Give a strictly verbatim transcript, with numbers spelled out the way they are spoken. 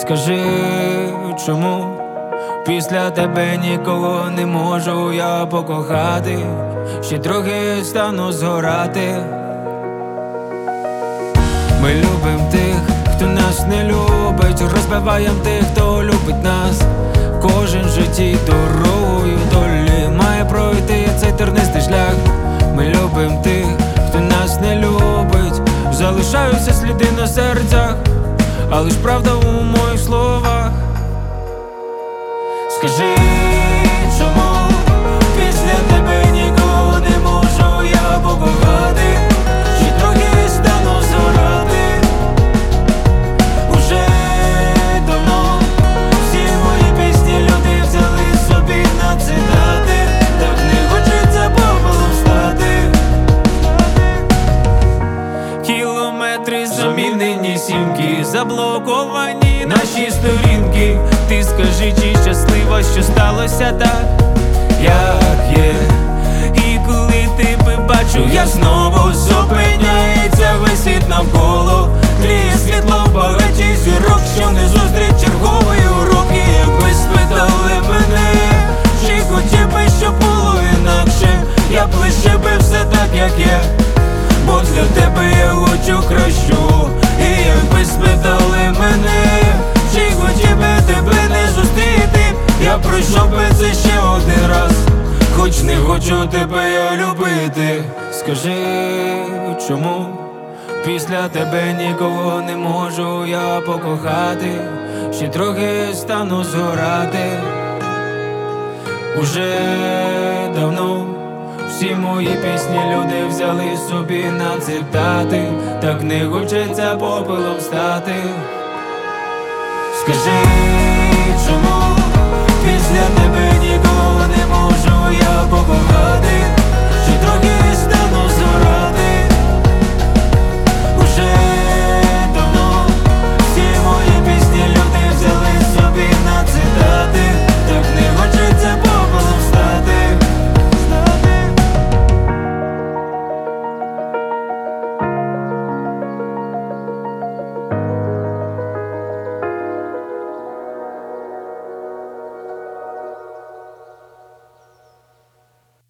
Скажи, чому після тебе нікого не можу я покохати, ще трохи стану згорати. Ми любим тих, хто нас не любить, розбиваєм тих, хто любить нас. Кожен в житті дорогою долі має пройти цей тернистий шлях. Ми любим тих, хто нас не любить, залишаються сліди на серцях, а лиш правда у моїх словах. Скажи, чому після тебе нікого не можу я покохати, ще трохи стану згорати. Уже давно всі мої пісні люди взяли собі на цитати, так не хочеться попелом стати. Кілометри замінені сімки, заблоковані наші сторінки. Ти скажи, чи щаслива, що сталося так, як є. І коли тебе бачу, я знову зупиняється весь світ навколо. Тліє світло в багаті зірок, що не зустріч чергової уроки. Якби спитали мене, чи хотів би, щоб було інакше, я б лише би все так, як є, бо для тебе я хочу кращу. І якби спитали мене, чи хотів би тебе не зустріти, я пройшов би це ще один раз, хоч не хочу тебе я любити. Скажи, чому після тебе нікого не можу я покохати, ще трохи стану згорати. Уже давно всі мої пісні люди взяли собі на цитати, так не хочеться попелом стати. Скажи, чому